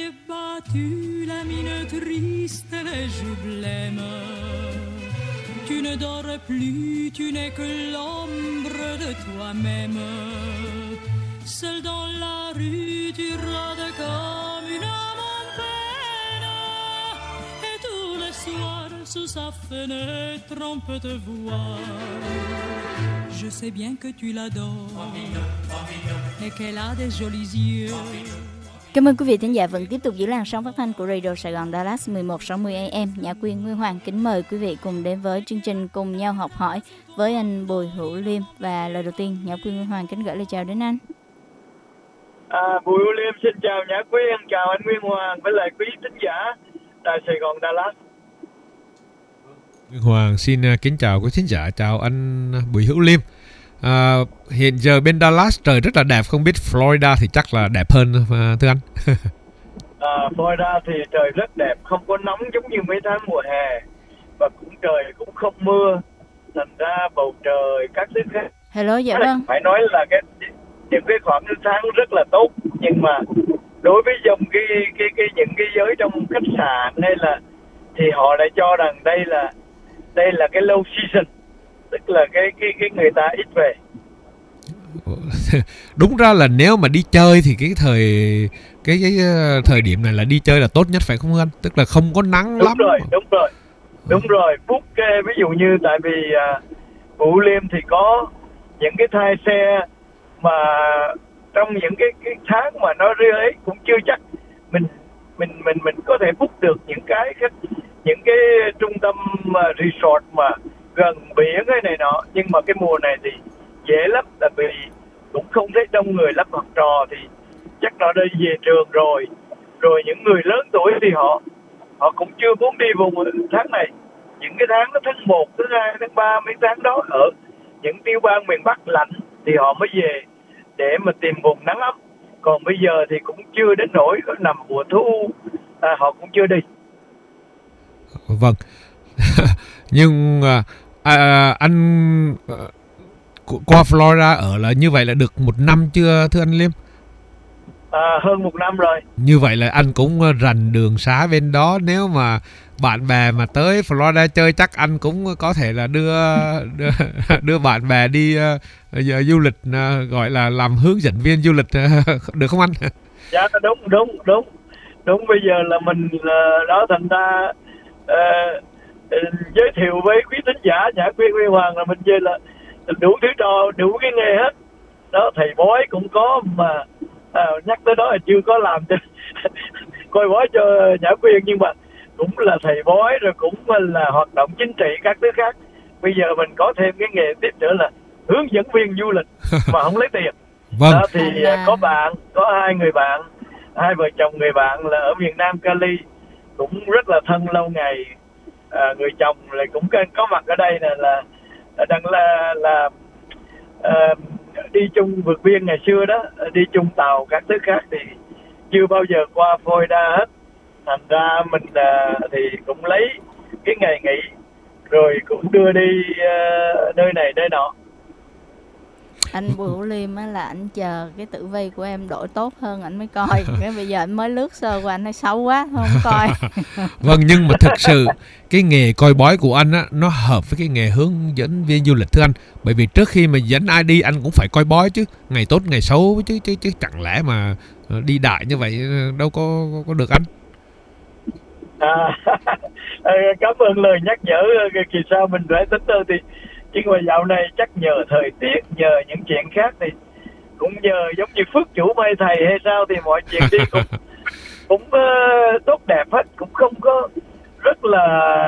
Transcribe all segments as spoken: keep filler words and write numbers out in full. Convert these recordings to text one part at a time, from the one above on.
yeux battus, la mine triste, les joues blêmes. Tu ne dors plus, tu n'es que l'ombre de toi-même. Seul dans la rue, tu rôdes comme une âme en peine. Et tous les soirs, sous sa fenêtre, on peut te voir. Je sais bien que tu l'adores et qu'elle a des jolis yeux. Cảm ơn quý vị thính giả vẫn tiếp tục giữ làn sóng phát thanh của Radio Sài Gòn Dallas mười một sáu mươi A M. Nhã Quyên, Nguyên Hoàng kính mời quý vị cùng đến với chương trình Cùng nhau học hỏi với anh Bùi Hữu Liêm. Và lời đầu tiên, Nhã Quyên, Nguyên Hoàng kính gửi lời chào đến anh. À, Bùi Hữu Liêm xin chào Nhã Quyên, chào anh Nguyên Hoàng với lại quý thính giả tại Sài Gòn Dallas. Nguyên Hoàng xin kính chào quý thính giả, chào anh Bùi Hữu Liêm. À, hiện giờ bên Dallas trời rất là đẹp, không biết Florida thì chắc là đẹp hơn thưa anh. à, Florida thì trời rất đẹp, không có nóng giống như mấy tháng mùa hè và cũng trời cũng không mưa, thành ra bầu trời các thứ khác. Hello, dạ vâng. Phải nói là cái những cái khoảng tháng rất là tốt, nhưng mà đối với dòng cái cái cái những cái giới trong khách sạn hay là thì họ lại cho rằng đây là đây là cái low season, tức là cái cái cái người ta ít về. Đúng ra là nếu mà đi chơi thì cái thời cái cái thời điểm này là đi chơi là tốt nhất phải không anh? Tức là không có nắng đúng lắm. Rồi, đúng rồi, đúng rồi. Phúc kê ví dụ như tại vì à, Vũ Liêm thì có những cái thai xe mà trong những cái cái tháng mà nó rơi ấy cũng chưa chắc mình mình mình mình có thể book được những cái những cái trung tâm uh, resort mà gần biển cái này nọ, nhưng mà cái mùa này thì dễ lắm, tại vì cũng không thấy đông người lắm. Học trò thì chắc nó đã về trường rồi, rồi những người lớn tuổi thì họ họ cũng chưa muốn đi vùng tháng này. Những cái tháng nó tháng một, tháng hai, tháng ba, mấy tháng đó ở những tiểu bang miền Bắc lạnh thì họ mới về để mà tìm vùng nắng ấm. Còn bây giờ thì cũng chưa đến nỗi nằm mùa thu, à, họ cũng chưa đi. Vâng. Nhưng à, anh qua Florida ở là như vậy là được một năm chưa thưa anh Liêm? À, hơn một năm rồi. Như vậy là anh cũng rành đường xá bên đó. Nếu mà bạn bè mà tới Florida chơi chắc anh cũng có thể là đưa đưa, đưa bạn bè đi uh, du lịch, uh, gọi là làm hướng dẫn viên du lịch, uh, được không anh? Dạ đúng đúng đúng đúng. Bây giờ là mình uh, đó thành ra uh, uh, giới thiệu với quý thính giả Nhã Quyên, Huy Hoàng là mình chơi là đủ thứ trò, đủ cái nghề hết đó. Thầy bói cũng có mà à, nhắc tới đó là chưa có làm cho coi bói cho Nhã Quyên, nhưng mà cũng là thầy bói rồi cũng là hoạt động chính trị các thứ khác. Bây giờ mình có thêm cái nghề tiếp nữa là hướng dẫn viên du lịch mà không lấy tiền. Vâng. Đó thì à, có bạn, có hai người bạn, hai vợ chồng người bạn là ở miền Nam Cali, cũng rất là thân lâu ngày. À, người chồng lại cũng có mặt ở đây nè, là đang là là uh, đi chung vượt biên ngày xưa đó, đi chung tàu các thứ khác thì chưa bao giờ qua Florida hết. Thành ra mình uh, thì cũng lấy cái ngày nghỉ rồi cũng đưa đi uh, nơi này nơi nọ. Anh Bùi Hữu Liêm á là anh chờ cái tử vi của em đổi tốt hơn anh mới coi. Cái bây giờ anh mới lướt sơ qua anh nói xấu quá không coi. Vâng, nhưng mà thực sự cái nghề coi bói của anh á nó hợp với cái nghề hướng dẫn viên du lịch thưa anh. Bởi vì trước khi mà dẫn ai đi anh cũng phải coi bói chứ, ngày tốt ngày xấu chứ chứ chứ chẳng lẽ mà đi đại như vậy đâu có có được anh. À, cảm ơn lời nhắc nhở. Kỳ sau mình phải tính tới thì nhưng mà dạo này chắc nhờ thời tiết, nhờ những chuyện khác thì cũng nhờ giống như phước chủ may thầy hay sao thì mọi chuyện đi cũng cũng uh, tốt đẹp hết, cũng không có rất là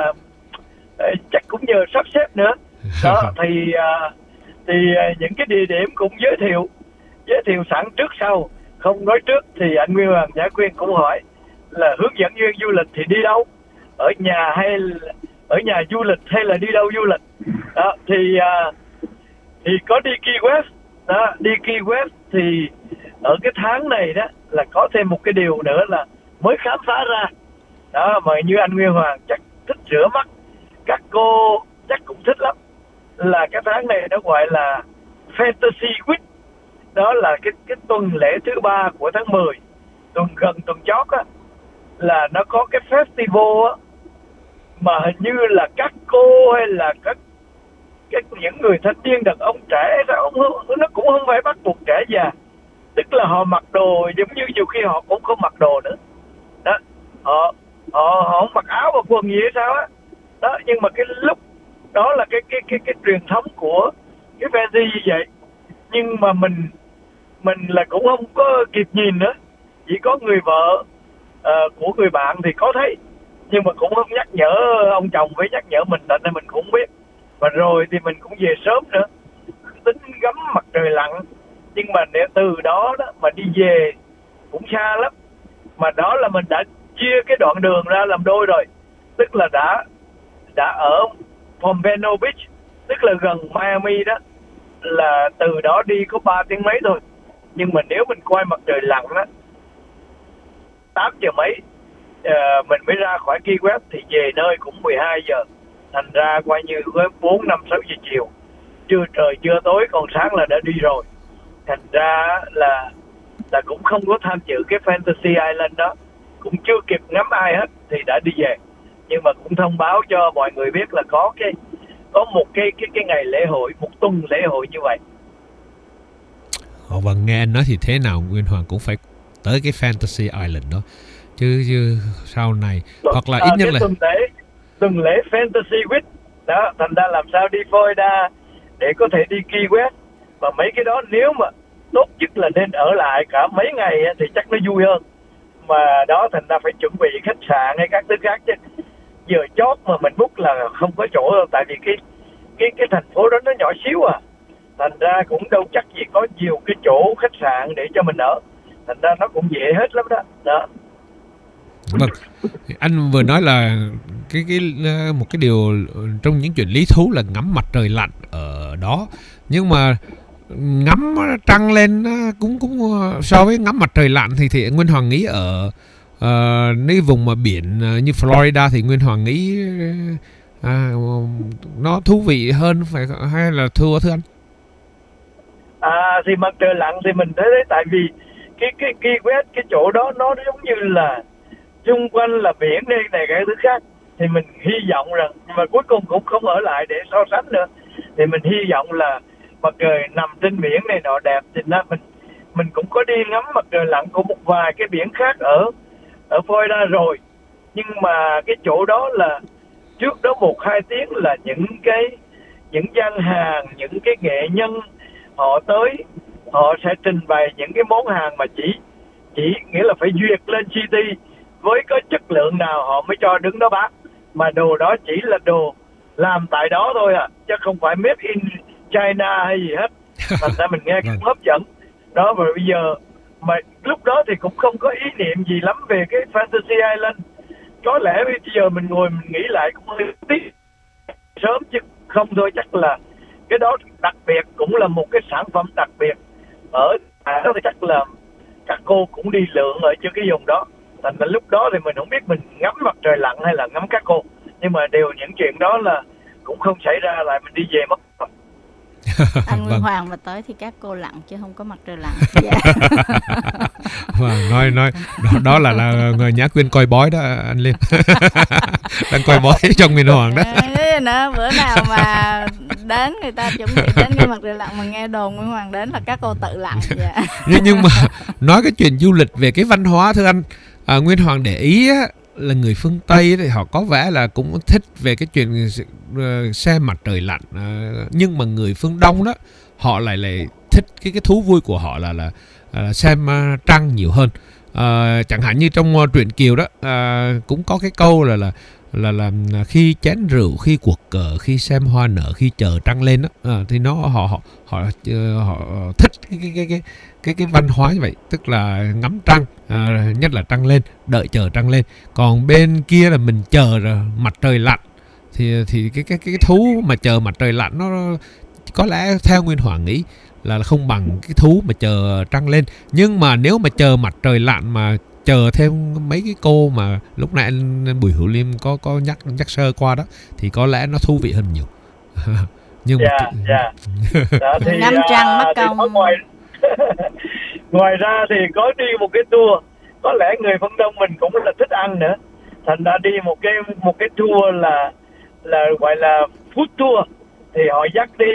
uh, chắc cũng nhờ sắp xếp nữa đó. Thì uh, thì uh, những cái địa điểm cũng giới thiệu giới thiệu sẵn trước sau, không nói trước. Thì anh Nguyên Hoàng, Nhã Quyên cũng hỏi là hướng dẫn viên du lịch thì đi đâu, ở nhà hay là ở nhà du lịch hay là đi đâu du lịch đó. Thì uh, thì có đi Key West đó. Đi Key West thì ở cái tháng này đó là có thêm một cái điều nữa là mới khám phá ra đó, mà như anh Nguyên Hoàng chắc thích rửa mắt, các cô chắc cũng thích lắm, là cái tháng này nó gọi là Fantasy Week. Đó là cái cái tuần lễ thứ ba của tháng mười, tuần gần tuần chót á. là nó có cái festival á, mà hình như là các cô hay là các cái những người thanh niên đàn ông trẻ đó, nó cũng không phải bắt buộc trẻ già, tức là họ mặc đồ giống như nhiều khi họ cũng không mặc đồ nữa đó, họ họ họ không mặc áo và quần gì hay sao á đó, nhưng mà cái lúc đó là cái cái cái cái truyền thống của cái fancy như vậy, nhưng mà mình mình là cũng không có kịp nhìn nữa, chỉ có người vợ uh, của người bạn thì có thấy, nhưng mà cũng không nhắc nhở ông chồng với nhắc nhở mình, nên mình cũng không biết. Và rồi thì mình cũng về sớm nữa, tính ngắm mặt trời lặn, nhưng mà nếu từ đó đó mà đi về cũng xa lắm, mà đó là mình đã chia cái đoạn đường ra làm đôi rồi, tức là đã đã ở Pompano Beach, tức là gần Miami đó, là từ đó đi có ba tiếng mấy thôi, nhưng mà nếu mình quay mặt trời lặn đó tám giờ mấy uh, mình mới ra khỏi Key West thì về nơi cũng mười hai giờ, thành ra coi như với bốn, năm, sáu giờ chiều, chưa trời chưa tối còn sáng là đã đi rồi, thành ra là là cũng không có tham dự cái Fantasy Island đó, cũng chưa kịp ngắm ai hết thì đã đi về, nhưng mà cũng thông báo cho mọi người biết là có cái có một cái cái cái ngày lễ hội, một tuần lễ hội như vậy. Ồ, và nghe anh nói thì thế nào Nguyên Hoàng cũng phải tới cái Fantasy Island đó chứ chứ sau này Rồi, hoặc là à, ít nhất là tuần lễ tuần lễ Fantasy Week đó, thành ra làm sao đi Florida để có thể đi Key West, và mấy cái đó nếu mà tốt nhất là nên ở lại cả mấy ngày thì chắc nó vui hơn, mà đó thành ra phải chuẩn bị khách sạn hay các thứ khác chứ giờ chót mà mình book là không có chỗ đâu, tại vì cái cái cái thành phố đó nó nhỏ xíu à, thành ra cũng đâu chắc gì có nhiều cái chỗ khách sạn để cho mình ở, thành ra nó cũng dễ hết lắm đó. Đó. Vâng, anh vừa nói là cái cái một cái điều trong những chuyện lý thú là ngắm mặt trời lặn ở đó, nhưng mà ngắm trăng lên cũng cũng so với ngắm mặt trời lặn thì thì Nguyên Hoàng nghĩ ở uh, nơi vùng mà biển như Florida thì Nguyên Hoàng nghĩ à, nó thú vị hơn phải hay là thua thưa anh? À thì mặt trời lặn thì mình thấy đấy, tại vì cái cái Key West cái chỗ đó nó giống như là xung quanh là biển đây này cái thứ khác, thì mình hy vọng rằng, nhưng mà cuối cùng cũng không ở lại để so sánh nữa, thì mình hy vọng là mặt trời nằm trên biển này nọ đẹp, thì ra mình mình cũng có đi ngắm mặt trời lặn của một vài cái biển khác ở ở Florida rồi, nhưng mà cái chỗ đó là trước đó một hai tiếng là những cái những gian hàng, những cái nghệ nhân họ tới, họ sẽ trình bày những cái món hàng mà chỉ chỉ nghĩa là phải duyệt lên xê tê với cái chất lượng nào họ mới cho đứng đó bán, mà đồ đó chỉ là đồ làm tại đó thôi à, chứ không phải made in China hay gì hết, thành ra mình nghe cũng hấp dẫn đó. Và bây giờ mà lúc đó thì cũng không có ý niệm gì lắm về cái Fantasy Island, có lẽ bây giờ mình ngồi mình nghĩ lại cũng hơi tiếc sớm, chứ không thôi chắc là cái đó đặc biệt, cũng là một cái sản phẩm đặc biệt ở đó, thì chắc là các cô cũng đi lượn ở trên cái vùng đó, thành ra lúc đó thì mình không biết mình ngắm mặt trời lặn hay là ngắm các cô, nhưng mà đều những chuyện đó là cũng không xảy ra, lại mình đi về mất. Anh Nguyên Vâng. Hoàng mà tới thì các cô lặn chứ không có mặt trời lặn. Dạ. Vâng, nói nói đó, đó là là người Nhã Quyên coi bói đó anh Liêm. Đang coi bói trong Nguyên Hoàng đó. Thế nữa, bữa nào mà đến người ta chuẩn bị đến cái mặt trời lặn mà nghe đồn Nguyên Hoàng đến là các cô tự lặn. Dạ. nhưng, nhưng mà nói cái chuyện du lịch về cái văn hóa thưa anh, à, Nguyên Hoàng để ý á, là người phương Tây thì họ có vẻ là cũng thích về cái chuyện uh, xem mặt trời lặn, uh, nhưng mà người phương Đông đó họ lại lại thích cái cái thú vui của họ là là uh, xem uh, trăng nhiều hơn. Uh, chẳng hạn như trong uh, truyện Kiều đó uh, cũng có cái câu là là là là khi chén rượu, khi cuộc cờ, khi xem hoa nở, khi chờ trăng lên đó, à, thì nó họ họ họ uh, họ thích cái cái cái cái cái cái văn hóa như vậy, tức là ngắm trăng, à, nhất là trăng lên, đợi chờ trăng lên. Còn bên kia là mình chờ mặt trời lặn, thì thì cái cái cái thú mà chờ mặt trời lặn nó có lẽ theo Nguyên Hoàng nghĩ là không bằng cái thú mà chờ trăng lên. Nhưng mà nếu mà chờ mặt trời lặn mà chờ thêm mấy cái cô mà lúc nãy anh Bùi Hữu Liêm có có nhắc nhắc sơ qua đó, thì có lẽ nó thú vị hơn nhiều. Nhưng dạ, mà dạ. Đó, thì, ngắm trăng mất à, công. ngoài ngoài ra thì có đi một cái tour có lẽ người phương Đông mình cũng là thích ăn nữa, thành ra đi một cái một cái tour là là gọi là food tour, thì họ dắt đi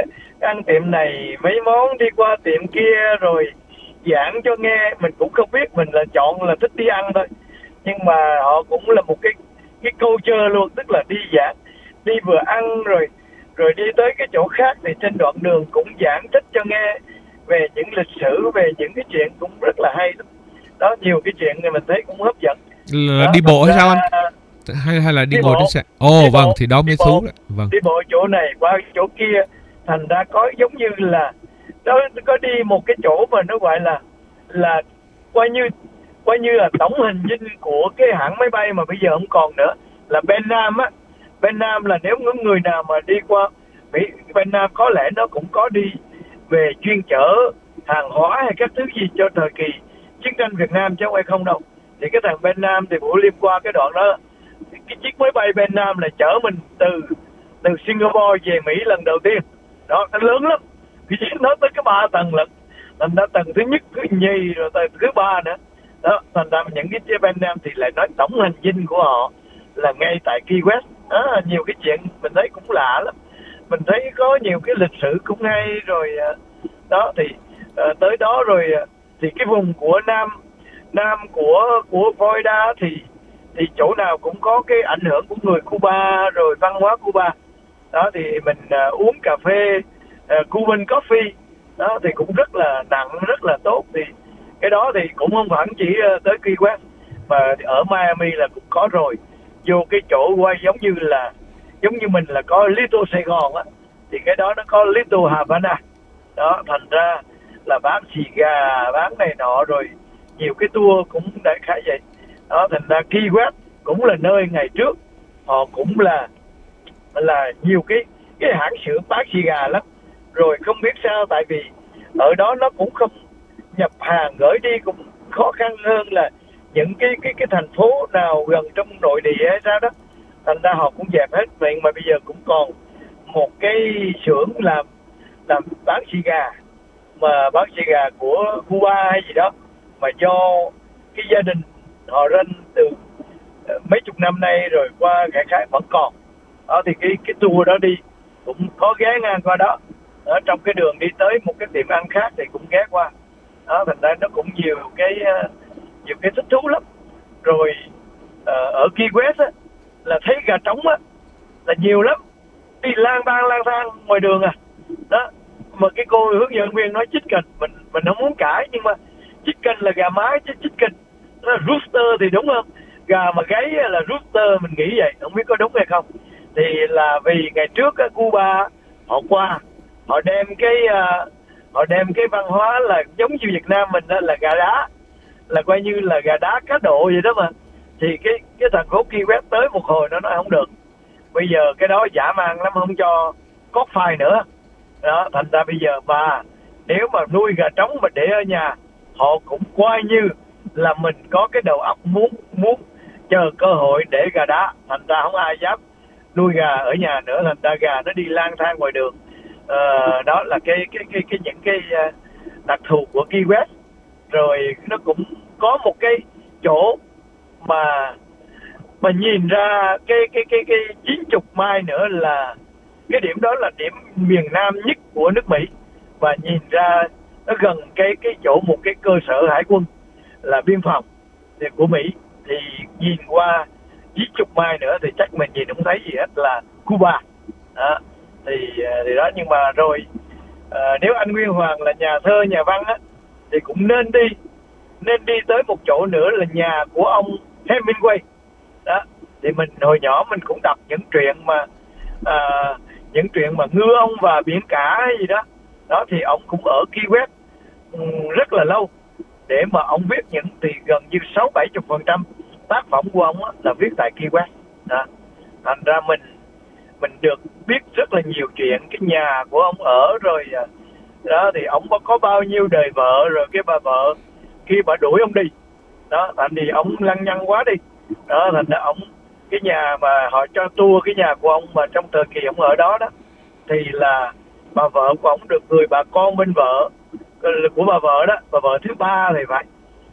ăn tiệm này mấy món, đi qua tiệm kia rồi giảng cho nghe. Mình cũng không biết, mình là chọn là thích đi ăn thôi, nhưng mà họ cũng là một cái cái culture luôn, tức là đi giảng, đi vừa ăn rồi rồi đi tới cái chỗ khác, thì trên đoạn đường cũng giảng thích cho nghe về những lịch sử, về những cái chuyện cũng rất là hay đó. Nhiều cái chuyện này mình thấy cũng hấp dẫn. Là đó, đi bộ hay sao anh? ra, Hay hay là đi, đi ngồi bộ. trên xe? Ồ Đi vâng, bộ, thì đó mới đi thú bộ. đấy. Vâng. Đi bộ chỗ này qua chỗ kia, thành ra có giống như là đó, có đi một cái chỗ mà nó gọi là là coi như coi như là tổng hình dinh của cái hãng máy bay mà bây giờ không còn nữa, là Bên Nam á. Bên Nam là nếu những người nào mà đi qua Mỹ, Bên Nam có lẽ nó cũng có đi về chuyên chở hàng hóa hay các thứ gì cho thời kỳ chiến tranh Việt Nam chứ không phải không đâu. Thì cái thằng Bên Nam thì Vũ Liêm qua cái đoạn đó, cái chiếc máy bay Bên Nam là chở mình từ từ Singapore về Mỹ lần đầu tiên đó, nó lớn lắm, cái chiếc nó tới cái ba tầng lận, thành ra tầng thứ nhất, thứ nhì rồi tầng thứ ba nữa đó. Thành ra những cái chiếc Bên Nam thì lại nói tổng hành dinh của họ là ngay tại Key West đó. Nhiều cái chuyện mình thấy cũng lạ lắm, mình thấy có nhiều cái lịch sử cũng hay rồi đó. Thì uh, tới đó rồi thì cái vùng của Nam Nam của của Florida thì thì chỗ nào cũng có cái ảnh hưởng của người Cuba rồi văn hóa Cuba đó. Thì mình uh, uống cà phê uh, Cuban coffee đó thì cũng rất là nặng, rất là tốt. Thì cái đó thì cũng không hẳn chỉ uh, tới Key West, mà ở Miami là cũng có rồi. Vô cái chỗ quay giống như là giống như mình là có Little Sài Gòn á, thì cái đó nó có Little Havana đó. Thành ra là bán xì gà, bán này nọ, rồi nhiều cái tour cũng đại khái vậy đó. Thành ra Key West cũng là nơi ngày trước họ cũng là là nhiều cái cái hãng xưởng bán xì gà lắm. Rồi không biết sao, tại vì ở đó nó cũng không nhập hàng gửi đi cũng khó khăn hơn là những cái cái cái thành phố nào gần trong nội địa hay sao đó. Thành ra họ cũng dẹp hết vậy, mà bây giờ cũng còn một cái xưởng làm làm bán xì gà, mà bán xì gà của Cuba hay gì đó, mà do cái gia đình họ rên từ mấy chục năm nay rồi qua khải khái vẫn còn đó. Thì cái cái tour đó đi cũng có ghé ngang qua đó, ở trong cái đường đi tới một cái tiệm ăn khác thì cũng ghé qua đó. Thành ra nó cũng nhiều cái nhiều cái thích thú lắm. Rồi ở Key West á, là thấy gà trống á là nhiều lắm, đi lang thang lang thang ngoài đường à đó. Mà cái cô hướng dẫn viên nói chicken, mình mình không muốn cãi, nhưng mà chicken là gà mái chứ chicken nó là rooster thì đúng không? Gà mà gáy là rooster, mình nghĩ vậy, không biết có đúng hay không. Thì là vì ngày trước á, Cuba họ qua, họ đem cái uh, họ đem cái văn hóa là giống như Việt Nam mình đó, là gà đá, là coi như là gà đá cá độ vậy đó mà. Thì cái cái thành phố Key West tới một hồi nó nói không được, bây giờ cái đó dã man lắm, không cho cốt phai nữa đó. Thành ra bây giờ mà nếu mà nuôi gà trống mà để ở nhà, họ cũng coi như là mình có cái đầu óc muốn muốn chờ cơ hội để gà đá. Thành ra không ai dám nuôi gà ở nhà nữa, thành ra gà nó đi lang thang ngoài đường. Ờ, đó là cái cái cái cái những cái đặc thù của Key West. Rồi nó cũng có một cái chỗ mà mà nhìn ra cái cái cái cái chín chục mai nữa, là cái điểm đó là điểm miền Nam nhất của nước Mỹ, và nhìn ra nó gần cái cái chỗ một cái cơ sở hải quân là biên phòng thì của Mỹ. Thì nhìn qua chín chục mai nữa thì chắc mình nhìn không thấy gì hết, là Cuba đó. Thì thì đó, nhưng mà rồi à, nếu anh Nguyên Hoàng là nhà thơ nhà văn á, thì cũng nên đi nên đi tới một chỗ nữa là nhà của ông Hemingway đó. Thì mình hồi nhỏ mình cũng đọc những truyện mà à, những truyện mà ngư ông và biển cả hay gì đó đó. Thì ông cũng ở Key West um, rất là lâu, để mà ông viết những thì gần như sáu bảy chục phần trăm tác phẩm của ông á, là viết tại Key West đó. Thành ra mình mình được biết rất là nhiều chuyện cái nhà của ông ở rồi đó. Thì ông có bao nhiêu đời vợ, rồi cái bà vợ khi bà đuổi ông đi đó, thành thì ông lăng nhăng quá đi đó. Thành ra ông cái nhà mà họ cho tour cái nhà của ông mà trong thời kỳ ông ở đó đó, thì là bà vợ của ông được người bà con bên vợ của bà vợ đó, bà vợ thứ ba thì phải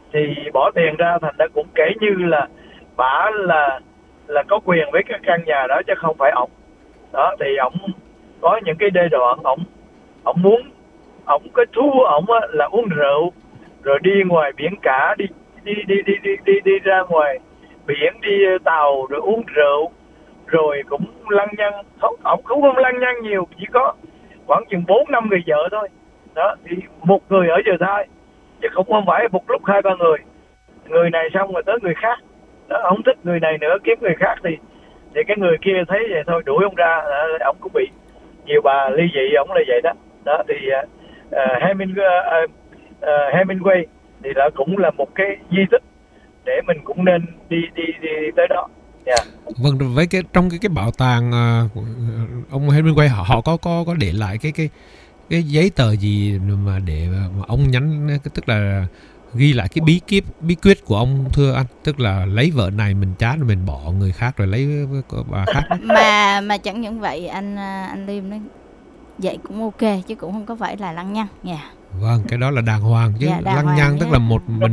thì bỏ tiền ra, thành ra cũng kể như là bả là là có quyền với cái căn nhà đó chứ không phải ổng. Đó thì ổng có những cái giai đoạn ổng ổng muốn ổng cái thú ổng á, là uống rượu rồi đi ngoài biển cả, đi đi đi đi đi đi, đi ra ngoài biển, đi tàu rồi uống rượu, rồi cũng lăng nhăng. Không, ổng không không lăng nhăng nhiều, chỉ có khoảng chừng bốn năm người vợ thôi. Đó thì một người ở giờ thai, chứ không không phải một lúc hai ba người. Người này xong rồi tới người khác. Đó, ông thích người này nữa, kiếm người khác thì thì cái người kia thấy vậy thôi đuổi ông ra. Đó, ông cũng bị nhiều bà ly dị, ông là vậy đó. Đó thì uh, Hemingway, uh, uh, Hemingway thì là cũng là một cái di tích để mình cũng nên đi đi đi, đi tới đó. Yeah. Vâng, với cái trong cái cái bảo tàng uh, ông Hemingway họ họ có có có để lại cái cái cái giấy tờ gì mà để mà ông nhắn, tức là ghi lại cái bí kíp bí quyết của ông thưa anh, tức là lấy vợ này mình chán rồi mình bỏ người khác rồi lấy bà khác. mà mà chẳng những vậy anh anh Liêm nói vậy cũng ok chứ cũng không có phải là lăng nhăng nha. Yeah. Vâng, cái đó là đàng hoàng chứ. Dạ, lăng nhăng tức là một mình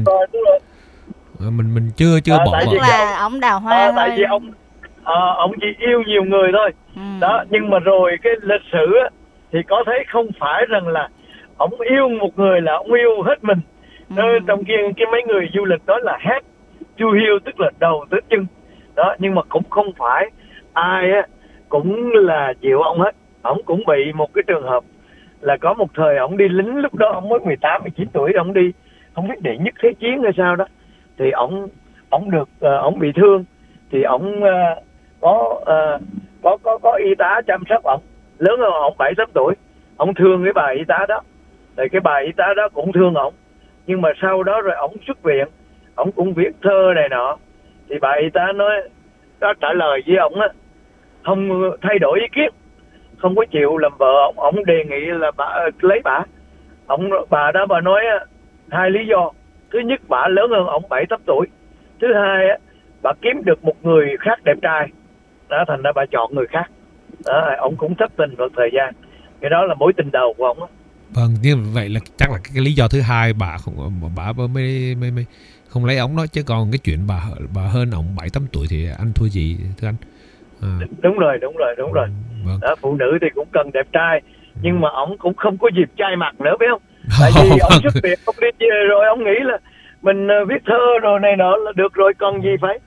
mình mình chưa chưa à, bỏ vợ. Là ông đào hoa à, thôi. Tại vì ông à, ông chỉ yêu nhiều người thôi. Ừ. Đó, nhưng mà rồi cái lịch sử á, thì có thấy không phải rằng là ông yêu một người là ông yêu hết mình. Ừ. Trong kia cái mấy người du lịch nói là head to heel, tức là đầu tới chân. Đó, nhưng mà cũng không phải ai á cũng là chịu ông hết. Ông cũng bị một cái trường hợp là có một thời ông đi lính, lúc đó ông mới mười tám mười chín tuổi, ông đi không biết đệ nhất thế chiến hay sao đó, thì ông ông được uh, ông bị thương thì ông uh, có uh, có có có y tá chăm sóc ông, lớn hơn ông bảy tám tuổi. Ông thương cái bà y tá đó, thì cái bà y tá đó cũng thương ông. Nhưng mà sau đó rồi ông xuất viện, ông cũng viết thơ này nọ, thì bà y tá nói có trả lời với ông á, không thay đổi ý kiến, không có chịu làm vợ ông. Ông đề nghị là bà lấy bà. Ông bà đó bà nói hai lý do. Thứ nhất, bà lớn hơn ông bảy tám tuổi. Thứ hai á, bà kiếm được một người khác đẹp trai. Đó, thành ra bà chọn người khác. Đó, ông cũng thất tình một thời gian. Cái đó là mối tình đầu của ông á. Vâng, như vậy là chắc là cái, cái lý do thứ hai bà không bà mới mới mới không lấy ông đó, chứ còn cái chuyện bà bà hơn ông bảy tám tuổi thì anh thua gì thưa anh? À. Đúng rồi, đúng rồi, đúng rồi. Vâng. Đó, phụ nữ thì cũng cần đẹp trai, nhưng mà ông cũng không có dịp trai mặt nữa, biết không? Tại vì ông xuất viện, ông đi về rồi ông nghĩ là mình viết thơ rồi này nọ là được rồi, còn gì phải.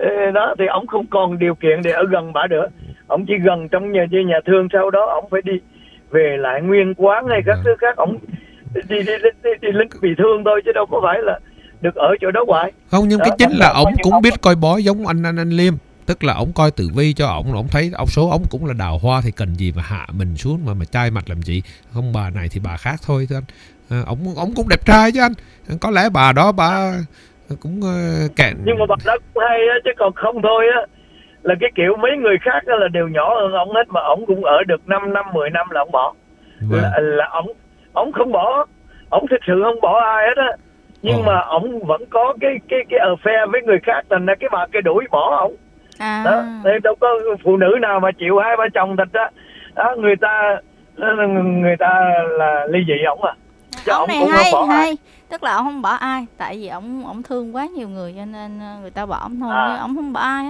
Đó thì ông không còn điều kiện để ở gần bà nữa. Ông chỉ gần trong nhà nhà, nhà thương, sau đó ông phải đi về lại nguyên quán hay các thứ khác. Ông đi đi đi, đi, đi lính bị thương thôi, chứ đâu có phải là được ở chỗ đó hoài. Không, nhưng đó, cái chính là ông cũng ông biết coi bói giống anh anh anh Liêm. Tức là ông coi tử vi cho ông, ông thấy ông số ông cũng là đào hoa thì cần gì mà hạ mình xuống mà mà chai mặt làm gì. Không bà này thì bà khác thôi thưa anh. À, ông ông cũng đẹp trai chứ anh. Có lẽ bà đó bà cũng uh, kẹn. Nhưng mà bà đó cũng hay á, chứ còn không thôi á là cái kiểu mấy người khác đó là đều nhỏ hơn ông hết, mà ông cũng ở được năm năm mười năm là ông bỏ. Vâng. Là, là ông ông không bỏ, ông thực sự không bỏ ai hết á. Nhưng Ồ. mà ông vẫn có cái cái cái affair với người khác, thành ra cái bà cái đuổi bỏ ông. À. Đó, thì đâu có phụ nữ nào mà chịu hai ba chồng thật ra. Đó, người ta người ta là ly dị ông à. Chứ ông này hay hay, ai. Tức là ông không bỏ ai, tại vì ông ông thương quá nhiều người cho nên người ta bỏ ông thôi, à. Nhưng ông không bỏ ai hết.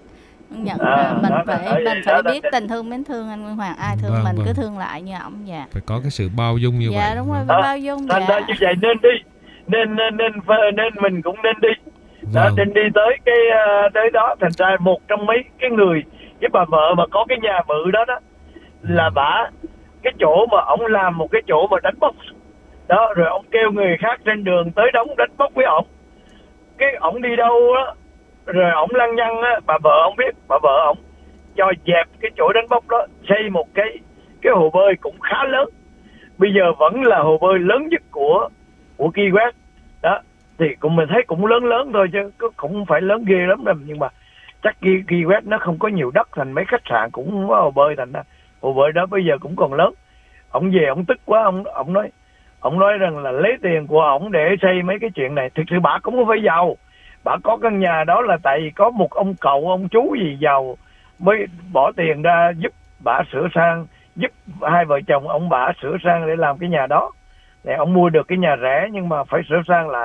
Nhận à, là mình đó, phải đó, mình phải biết đó, tình thương mến thương anh Nguyên Hoàng, ai thương vâng, mình vâng. cứ thương lại như ổng. Dạ. Phải có cái sự bao dung như dạ, vậy. Dạ đúng rồi, phải à, bao dung. Thành ra như vậy nên đi, nên nên nên nên mình cũng nên đi. Vâng. Đó, nên đi tới cái tới đó. Thành ra một trong mấy cái người, cái bà vợ mà có cái nhà bự đó đó, là bả cái chỗ mà ổng làm một cái chỗ mà đánh bốc đó, rồi ông kêu người khác trên đường tới đóng đánh bốc với ổng. Cái ổng đi đâu á, rồi ổng lăng nhăng á, bà vợ ổng biết, bà vợ ổng cho dẹp cái chỗ đánh bốc đó, xây một cái cái hồ bơi cũng khá lớn. Bây giờ vẫn là hồ bơi lớn nhất của của Key West đó. Thì cũng mình thấy cũng lớn lớn thôi, chứ cũng không phải lớn ghê lắm đâu. Nhưng mà chắc Key, Key West nó không có nhiều đất, thành mấy khách sạn cũng không có hồ bơi, thành ra hồ bơi đó bây giờ cũng còn lớn. Ổng về ổng tức quá, ổng ổng nói ổng nói rằng là lấy tiền của ổng để xây mấy cái chuyện này. Thực sự bà cũng không phải giàu, bà có căn nhà đó là tại vì có một ông cậu ông chú gì giàu mới bỏ tiền ra giúp bà sửa sang, giúp hai vợ chồng ông bà sửa sang để làm cái nhà đó. Để ông mua được cái nhà rẻ nhưng mà phải sửa sang lại.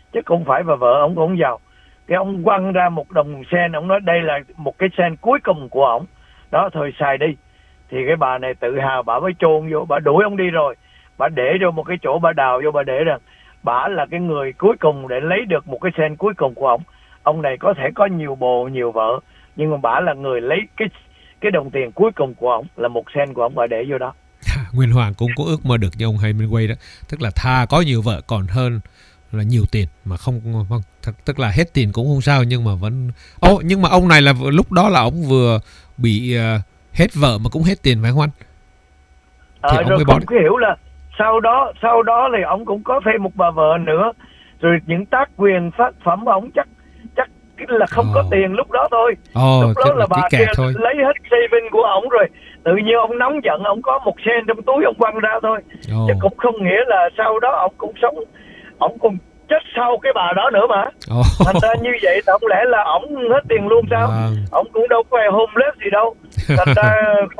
chứ không phải bà vợ ông cũng giàu. Cái ông quăng ra một đồng sen, ông nói đây là một cái sen cuối cùng của ông đó, thôi xài đi. Thì cái bà này tự hào, bà mới chôn vô, bà đuổi ông đi rồi, bà để vô một cái chỗ, bà đào vô, bà để rằng bà là cái người cuối cùng để lấy được một cái sen cuối cùng của ông. Ông này có thể có nhiều bồ nhiều vợ, nhưng mà bà là người lấy cái cái đồng tiền cuối cùng của ông, là một sen của ông, bà để vô đó. Nguyên Hoàng cũng có ước mơ được như ông Hemingway đó, tức là thà có nhiều vợ còn hơn là nhiều tiền mà không, không tức là hết tiền cũng không sao, nhưng mà vẫn ô oh, nhưng mà ông này là lúc đó là ông vừa bị uh, hết vợ mà cũng hết tiền phải không anh? Thì à, ông rồi không có hiểu là sau đó sau đó thì ông cũng có thêm một bà vợ nữa, rồi những tác quyền phát phẩm của ông chắc chắc là không oh. có tiền lúc đó thôi. Oh, lúc đó là, là bà kia thôi. lấy hết saving của ông rồi, tự nhiên ông nóng giận, ông có một sen trong túi ông quăng ra thôi. Oh. Chứ cũng không nghĩa là sau đó ông cũng sống, ông cũng chết sau cái bà đó nữa mà. Oh. Thành ra như vậy thì không lẽ là ông hết tiền luôn sao? Wow. Ông cũng đâu có homeless gì đâu. Thành ra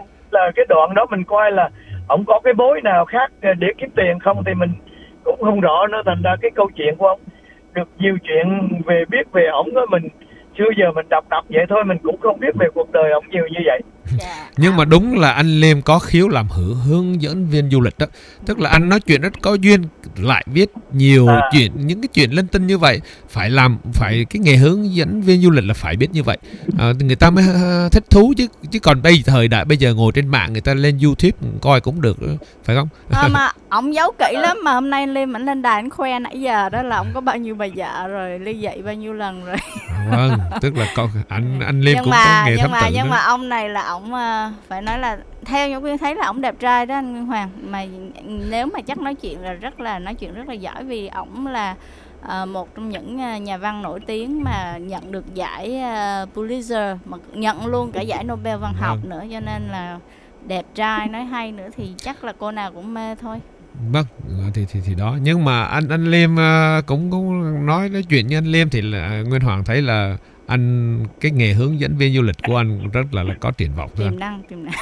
là cái đoạn đó mình coi là ông có cái bối nào khác để kiếm tiền không thì mình cũng không rõ nữa. Thành ra cái câu chuyện của ông được nhiều chuyện về biết về ổng đó, mình xưa giờ mình đọc đọc vậy thôi, mình cũng không biết về cuộc đời ổng nhiều như vậy. Yeah. Nhưng mà đúng là anh Liêm có khiếu làm hử hướng dẫn viên du lịch đó, tức là anh nói chuyện rất có duyên, lại viết nhiều à. chuyện, những cái chuyện linh tinh như vậy, phải làm, phải cái nghề hướng dẫn viên du lịch là phải biết như vậy, à, người ta mới thích thú chứ, chứ còn bây thời đại bây giờ ngồi trên mạng người ta lên YouTube coi cũng được, phải không? À, mà ổng giấu kỹ lắm, mà hôm nay anh Liêm ảnh lên đài ảnh khoe nãy giờ đó là ổng có bao nhiêu bà vợ rồi, ly dị bao nhiêu lần rồi. Vâng, tức là con anh anh Liêm nhưng cũng mà, có nghề nhưng thám mà tử nhưng nữa. mà ông này là ổng phải nói là theo những quyên thấy là ổng đẹp trai đó anh Nguyên Hoàng, mà nếu mà chắc nói chuyện là rất là nói chuyện rất là giỏi, vì ổng là uh, một trong những nhà văn nổi tiếng mà nhận được giải uh, Pulitzer, mà nhận luôn cả giải Nobel văn học vâng. nữa, cho nên là đẹp trai nói hay nữa thì chắc là cô nào cũng mê thôi. Vâng, thì thì thì đó, nhưng mà anh anh Liêm uh, cũng cũng nói nói chuyện như anh Liêm thì là Nguyên Hoàng thấy là anh cái nghề hướng dẫn viên du lịch của anh rất là, là có triển vọng. Tiềm năng, tiềm năng.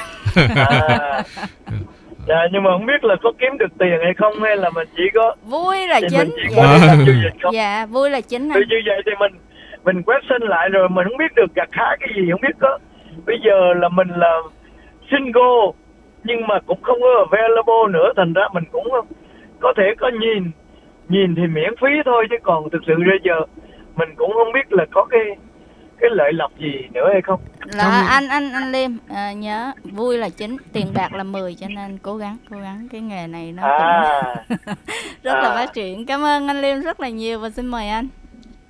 À, dạ, nhưng mà không biết là có kiếm được tiền hay không, hay là mình chỉ có vui là chính. Dạ. Dạ, vui là chính. Vì như vậy thì mình mình quét sinh lại rồi mình không biết được gặt hái cái gì, không biết có. Bây giờ là mình là single nhưng mà cũng không có available nữa, thành ra mình cũng có thể có nhìn nhìn thì miễn phí thôi, chứ còn thực sự bây giờ mình cũng không biết là có cái cái lợi lộc gì nữa hay không. Là anh anh anh Liêm à, nhớ vui là chính, tiền bạc là mười, cho nên cố gắng cố gắng cái nghề này nó à. rất à. là phát triển. Cảm ơn anh Liêm rất là nhiều và xin mời anh.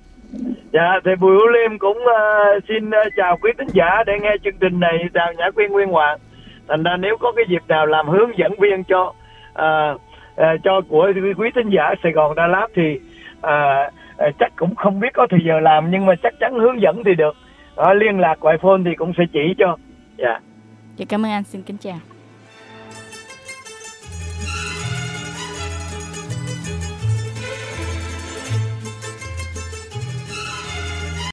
Dạ, thì Bùi Hữu Liêm cũng uh, xin uh, chào quý thính giả để nghe chương trình này, chào Nhã Quyên, Nguyên Hoàng. Thành ra nếu có cái dịp nào làm hướng dẫn viên cho uh, uh, cho của quý thính giả Sài Gòn Đà Lạt thì uh, uh, chắc cũng không biết có thời giờ làm, nhưng mà chắc chắn hướng dẫn thì được. Uh, liên lạc gọi phone thì cũng sẽ chỉ cho. Dạ. Dạ, cảm ơn anh, xin kính chào.